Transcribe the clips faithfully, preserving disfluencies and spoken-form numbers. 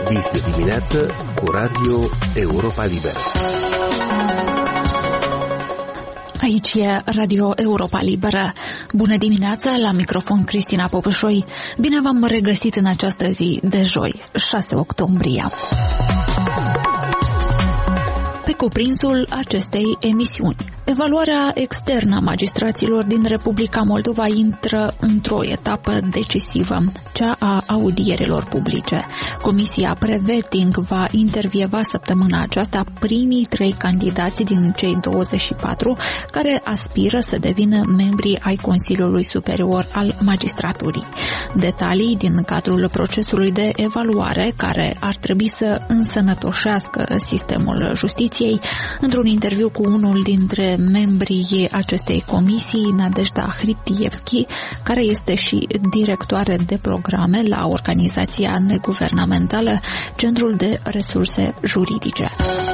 Vis de dimineață cu Radio Europa Liberă. Aici e Radio Europa Liberă. Bună dimineața, la microfon Cristina Popășoi. Bine v-am regăsit în această zi de joi, șase octombrie. Pe cuprinsul acestei emisiuni, evaluarea externă a magistraților din Republica Moldova intră într-o etapă decisivă, cea a audierilor publice. Comisia Preveting va intervieva săptămâna aceasta primii trei candidați din cei douăzeci și patru care aspiră să devină membri ai Consiliului Superior al Magistraturii. Detalii din cadrul procesului de evaluare, care ar trebui să însănătoșească sistemul justiției, într-un interviu cu unul dintre membrii acestei comisii, Nadejda Hriptievski, care este și directoare de programe la organizația neguvernamentală Centrul de Resurse Juridice.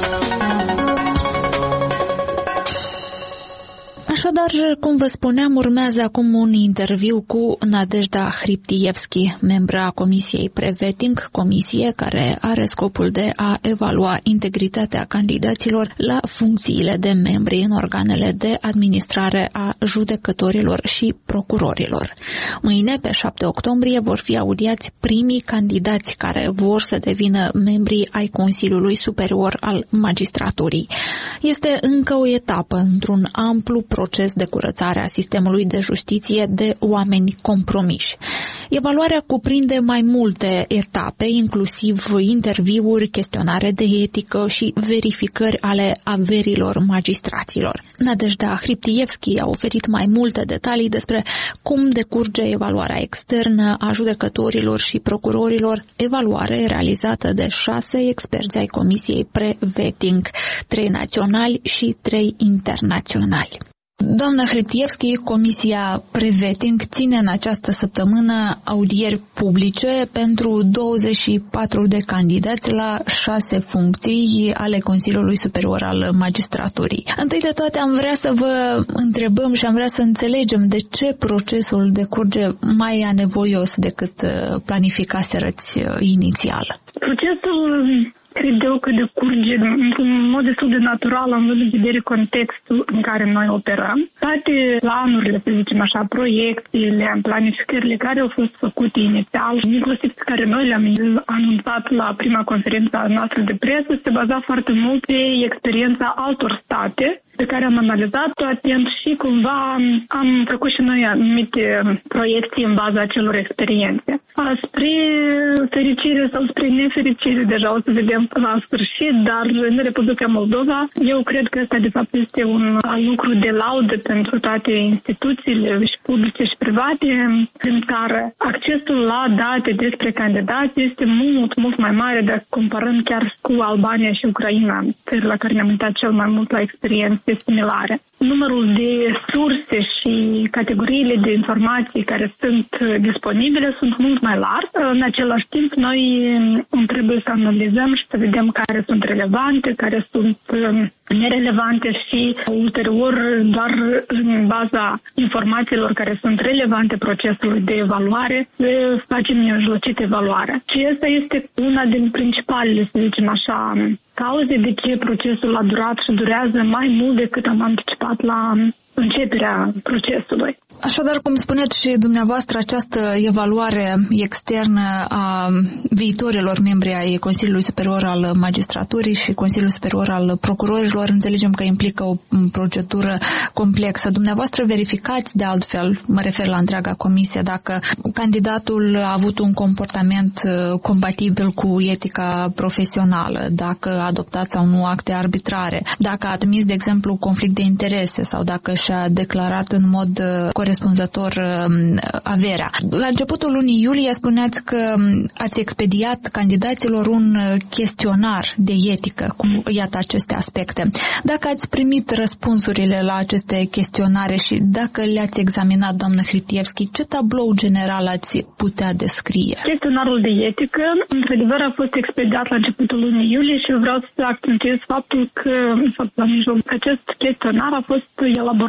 Așadar, cum vă spuneam, urmează acum un interviu cu Nadejda Hriptievski, membra Comisiei Preveting, comisie care are scopul de a evalua integritatea candidaților la funcțiile de membri în organele de administrare a judecătorilor și procurorilor. Mâine, pe șapte octombrie, vor fi audiați primii candidați care vor să devină membri ai Consiliului Superior al Magistraturii. Este încă o etapă într-un amplu proces de curățare a sistemului de justiție de oameni compromiși. Evaluarea cuprinde mai multe etape, inclusiv interviuri, chestionare de etică și verificări ale averilor magistraților. Nadejda Hriptievski a oferit mai multe detalii despre cum decurge evaluarea externă a judecătorilor și procurorilor, evaluare realizată de șase experți ai Comisiei Preveting, trei naționali și trei internaționali. Doamna Hriptievski, Comisia Preveting ține în această săptămână audieri publice pentru douăzeci și patru de candidați la șase funcții ale Consiliului Superior al Magistraturii. Întâi de toate am vrea să vă întrebăm și am vrea să înțelegem de ce procesul decurge mai anevoios decât planificaserăți inițial. Procesul cred eu că decurge în mod destul de natural, având în vedere contextul în care noi operăm. Toate planurile, să zicem așa, proiecțiile, planificările care au fost făcute inițial, inclusiv pe care noi le-am anunțat la prima conferință noastră de presă, se baza foarte mult pe experiența altor state pe care am analizat-o atent și cumva am făcut și noi anumite proiecții în baza acelor experiențe. Spre fericire sau spre nefericire, deja o să vedem la sfârșit, dar în Republica Moldova, eu cred că ăsta de fapt este un lucru de laudă pentru toate instituțiile și publice și private în care accesul la date despre candidați este mult, mult mai mare dacă comparăm chiar cu Albania și Ucraina, țări la care ne-am uitat cel mai mult la experiențe similare. Numărul de surse și categoriile de informații care sunt disponibile sunt mult mai largi. În același timp, noi trebuie să analizăm și să vedem care sunt relevante, care sunt nerelevante și ulterior doar în baza informațiilor care sunt relevante procesului de evaluare facem mijlocit evaluarea. Și asta este una din principalele, să zicem așa, cauze de ce procesul a durat și durează mai mult decât am anticipat la începerea procesului. Așadar, cum spuneți și dumneavoastră, această evaluare externă a viitorilor membri ai Consiliului Superior al Magistraturii și Consiliului Superior al Procurorilor, înțelegem că implică o procedură complexă. Dumneavoastră verificați, de altfel, mă refer la întreaga comisie, dacă candidatul a avut un comportament compatibil cu etica profesională, dacă a adoptat sau nu acte arbitrare, dacă a admis, de exemplu, conflict de interese sau dacă și-a declarat în mod corespunzător averea. La începutul lunii iulie spuneați că ați expediat candidaților un chestionar de etică cu, iată, aceste aspecte. Dacă ați primit răspunsurile la aceste chestionare și dacă le-ați examinat, doamnă Hriptievski, ce tablou general ați putea descrie? Chestionarul de etică, într-adevăr, a fost expediat la începutul lunii iulie și eu vreau să accentuez faptul că, în fapt, la mijloc, acest chestionar a fost elaborat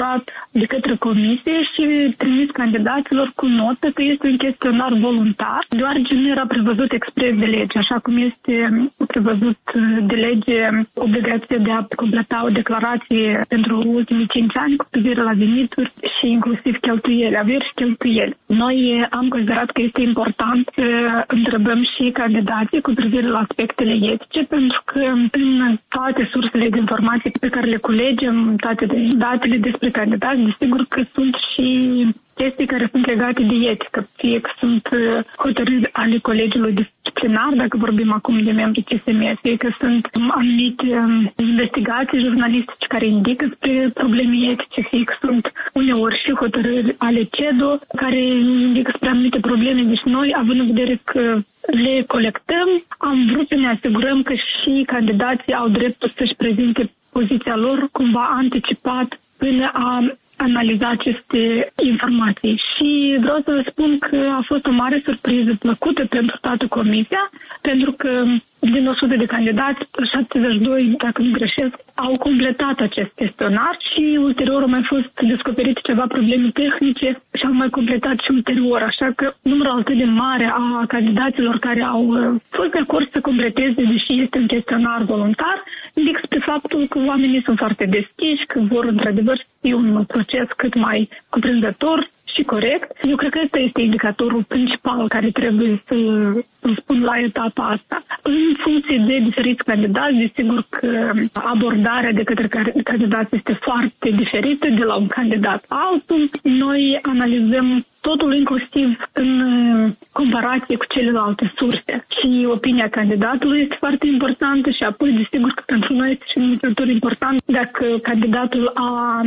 elaborat de către comisie și trimis candidaților cu notă că este un chestionar voluntar, deoarece nu era prevăzut expres de lege, așa cum este prevăzut de lege obligația de a completa o declarație pentru ultimii cinci ani cu privire la venituri și inclusiv cheltuieli, averi și cheltuieli. Noi am considerat că este important să întrebăm și candidații cu privire la aspectele etice, pentru că în toate sursele de informații pe care le culegem, toate datele despre candidați, desigur că sunt și chestii care sunt legate de etică, fie că sunt hotărâri ale colegiului disciplinar, dacă vorbim acum de membrii C S M, fie că sunt anumite investigații jurnalistice care indică spre probleme etice, fie că sunt uneori și hotărâri ale C E D O care indică spre anumite probleme. Deci noi, având în vedere că le colectăm, am vrut să ne asigurăm că și candidații au dreptul să-și prezinte poziția lor cumva anticipat până a analiza aceste informații. Și vreau să vă spun că a fost o mare surpriză plăcută pentru toată comisia, pentru că din o sută de candidați, șaptezeci și doi, dacă nu greșesc, au completat acest chestionar și ulterior au mai fost descoperite ceva probleme tehnice și au mai completat și ulterior. Așa că numărul atât de mare a candidaților care au fost de acord să completeze, deși este un chestionar voluntar, indică spre faptul că oamenii sunt foarte deschiși, că vor într-adevăr fi un proces cât mai cuprinzător și corect. Eu cred că ăsta este indicatorul principal care trebuie să îl spun la etapa asta. În funcție de diferiți candidați, desigur că abordarea de către candidați este foarte diferită de la un candidat altul. Noi analizăm totul inclusiv în comparație cu celelalte surse. Și opinia candidatului este foarte importantă și apoi, desigur că pentru noi este și un indicator important dacă candidatul a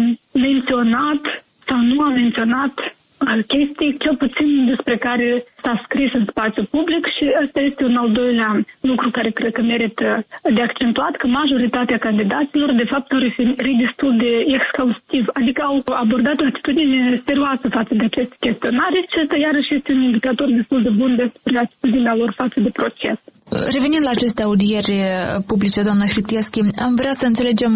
menționat sau nu a menționat chestii, cel puțin despre care s-a scris în spațiu public, și ăsta este un al doilea lucru care cred că merită de accentuat, că majoritatea candidaților de fapt au referit destul de exhaustiv, adică au abordat o atitudine serioasă față de aceste chestionare și ăsta iarăși este un indicator destul de bun despre atitudinea lor față de proces. Revenind la aceste audieri publice, doamna Hriptievski, am vrea să înțelegem.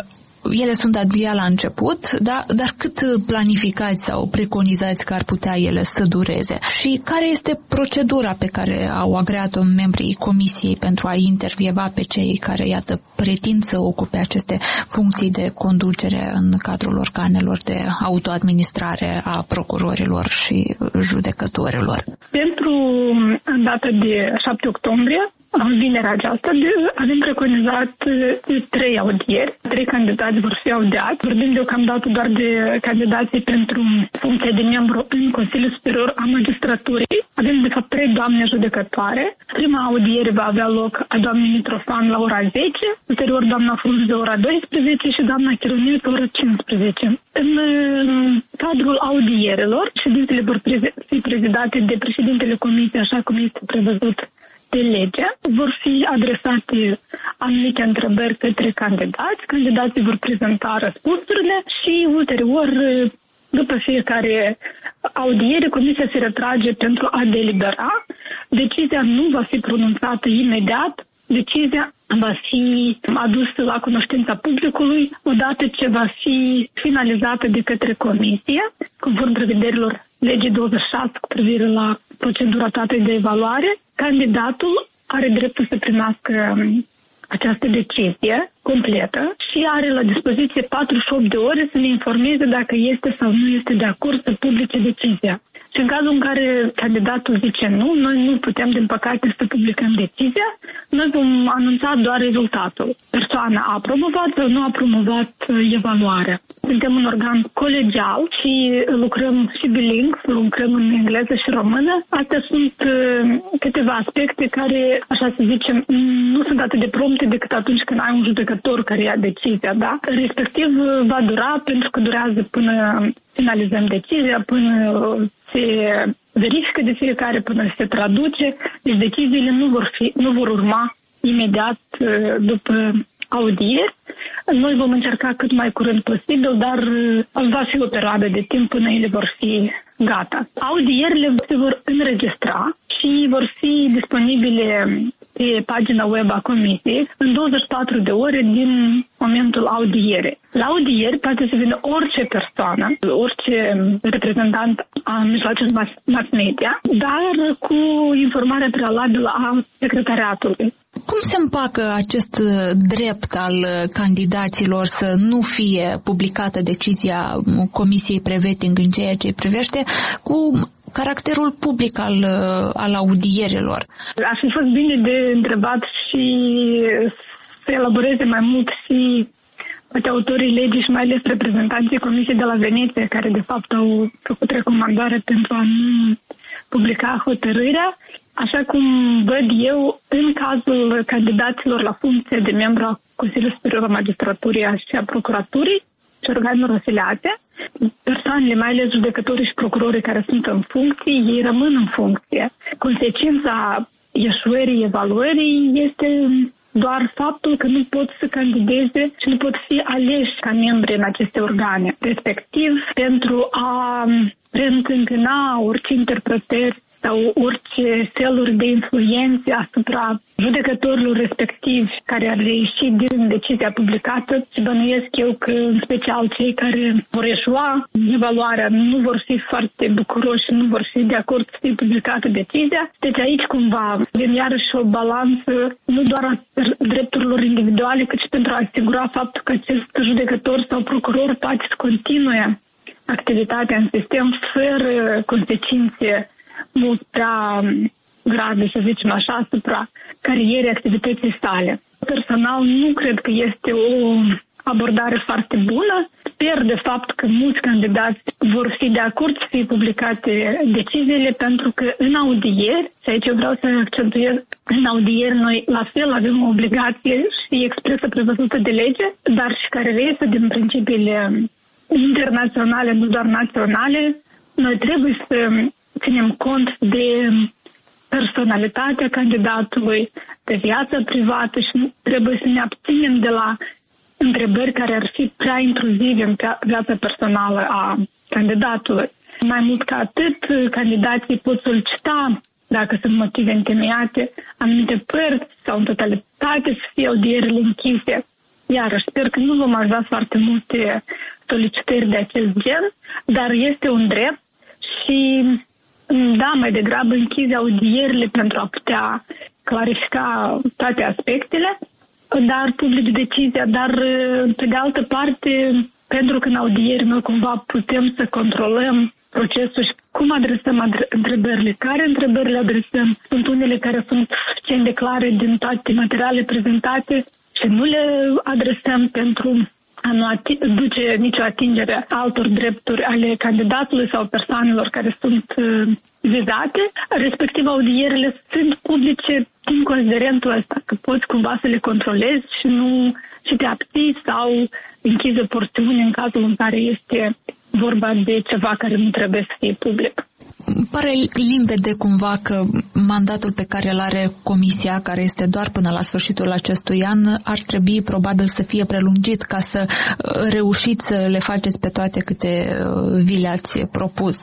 Ele sunt abia la început, da? Dar cât planificați sau preconizați că ar putea ele să dureze? Și care este procedura pe care au agreat-o membrii comisiei pentru a intervieva pe cei care, iată, pretind să ocupe aceste funcții de conducere în cadrul organelor de autoadministrare a procurorilor și judecătorilor? Pentru data de șapte octombrie, vinerea aceasta, avem preconizat trei audieri. Trei candidați vor fi audiați. Vorbim deocamdată doar de candidații pentru funcția de membru în Consiliul Superior a Magistraturii. Avem, de fapt, trei doamne judecătoare. Prima audiere va avea loc a doamnei Mitrofan la ora zece, ulterior doamna Frunze la ora douăsprezece și doamna Chironiu la ora cincisprezece. În cadrul audierelor, ședințele vor fi prezidate de președintele comisiei, așa cum este prevăzut de lege, vor fi adresate anumite întrebări către candidați, candidații vor prezenta răspunsurile și ulterior, după fiecare audiere, comisia se retrage pentru a delibera. Decizia nu va fi pronunțată imediat, decizia va fi adusă la cunoștința publicului odată ce va fi finalizată de către comisie, conform prevederilor legii douăzeci și șase cu privire la procedura toată de evaluare. Candidatul are dreptul să primească această decizie completă și are la dispoziție patruzeci și opt de ore să ne informeze dacă este sau nu este de acord să publice decizia. Și în cazul în care candidatul zice nu, noi nu putem, din păcate, să publicăm decizia, noi vom anunța doar rezultatul. Persoana a promovat sau nu a promovat evaluarea. Suntem un organ colegial și lucrăm și bilingv, lucrăm în engleză și română. Astea sunt câteva aspecte care, așa să zicem, nu sunt atât de prompte decât atunci când ai un judecător care ia decizia, da? Respectiv va dura, pentru că durează până finalizăm decizia, până se verifică de fiecare, până se traduce. Deci deciziile nu vor fi, nu vor urma imediat după audieri. Noi vom încerca cât mai curând posibil, dar va fi o perioadă de timp până ele vor fi gata. Audierile se vor înregistra și vor fi disponibile pe pagina web a Comisiei în douăzeci și patru de ore din momentul audierei. La audieri poate să vină orice persoană, orice reprezentant a mijloacelor mass, mass media, dar cu informarea prealabilă a secretariatului. Cum se împacă acest drept al candidaților să nu fie publicată decizia Comisiei Prevetting în ceea ce îi privește cu caracterul public al, al audierilor? Ar fi fost bine de întrebat și să elaboreze mai mult și poate autorii legii și mai ales reprezentanții Comisiei de la Veneția, care de fapt au făcut recomandare pentru a nu publica hotărârea. Așa cum văd eu, în cazul candidaților la funcție de membru a Consiliului Superior al Magistraturii și a Procuraturii și organelor afiliate, persoanele, mai ales judecătorii și procurorii care sunt în funcție, ei rămân în funcție. Consecința eșuării evaluării este doar faptul că nu pot să candideze și nu pot fi aleși ca membri în aceste organe. Respectiv, pentru a preîntâmpina orice interpretări sau orice feluri de influențe asupra judecătorilor respectivi care ar reieși din decizia publicată, și bănuiesc eu că în special cei care vor eșua evaluarea nu vor fi foarte bucuroși și nu vor fi de acord să fie publicată decizia. Deci aici cumva avem iarăși o balanță nu doar a drepturilor individuale, cât și pentru a asigura faptul că acest judecător sau procuror poate să continue activitatea în sistem fără consecințe mult prea grave, să zicem așa, asupra carierei activității sale. Personal, nu cred că este o abordare foarte bună. Sper, de fapt, că mulți candidați vor fi de acord să fie publicate deciziile, pentru că în audieri, și aici eu vreau să accentuez, în audieri noi la fel avem o obligație și expresă prevăzută de lege, dar și care reiese din principiile internaționale, nu doar naționale. Noi trebuie să ținem cont de personalitatea candidatului, de viața privată și trebuie să ne abținem de la întrebări care ar fi prea intruzive în viața personală a candidatului. Mai mult ca atât, candidații pot solicita, dacă sunt motive întemeiate, anumite părți sau în totalitate să fie audierile închise. Iarăși, sper că nu vom avea foarte multe solicitări de acest gen, dar este un drept și da, mai degrabă închizi audierile pentru a putea clarifica toate aspectele, dar publici decizia, dar pe de altă parte, pentru că în audieri noi cumva putem să controlăm procesul și cum adresăm adre- întrebările, care întrebări le adresăm, sunt unele care sunt suficient de clare din toate materialele prezentate și nu le adresăm pentru a nu ati- duce nicio atingere altor drepturi ale candidatului sau persoanelor care sunt uh, vizate, respectiv audierile sunt publice din considerentul ăsta, că poți cumva să le controlezi și nu și te abții sau închizi o porțiune în cazul în care este vorba de ceva care nu trebuie să fie public. Pare limpede cumva că mandatul pe care îl are Comisia, care este doar până la sfârșitul acestui an, ar trebui probabil să fie prelungit ca să reușiți să le faceți pe toate câte vi le-ați propus.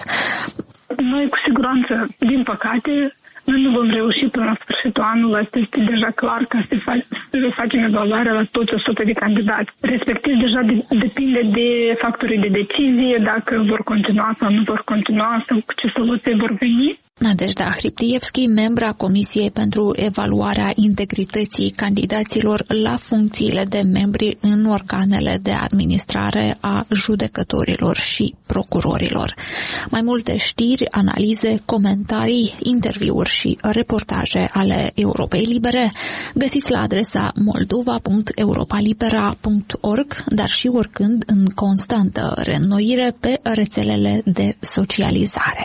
Noi cu siguranță, din păcate, noi nu vom reuși până la sfârșitul anului, asta este deja clar, ca să, fa- să facem evaluarea la toți o sută de candidați. Respectiv, deja de- depinde de factorii de decizie, dacă vor continua sau nu vor continua sau cu ce soluții vor veni. Nadejda Hriptievski, membra Comisiei pentru evaluarea integrității candidaților la funcțiile de membri în organele de administrare a judecătorilor și procurorilor. Mai multe știri, analize, comentarii, interviuri și reportaje ale Europei Libere găsiți la adresa moldova punct europalibera punct org, dar și oricând în constantă reînnoire pe rețelele de socializare.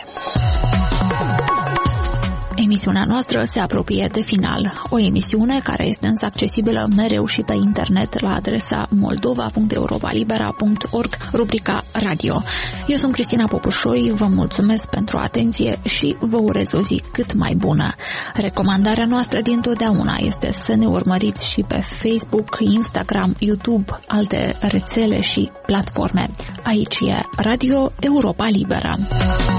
Emisiunea noastră se apropie de final. O emisiune care este însă accesibilă mereu și pe internet la adresa moldova punct europalibera punct org, rubrica radio. Eu sunt Cristina Popușoi, vă mulțumesc pentru atenție și vă urez o zi cât mai bună. Recomandarea noastră dintotdeauna este să ne urmăriți și pe Facebook, Instagram, YouTube, alte rețele și platforme. Aici e Radio Europa Liberă.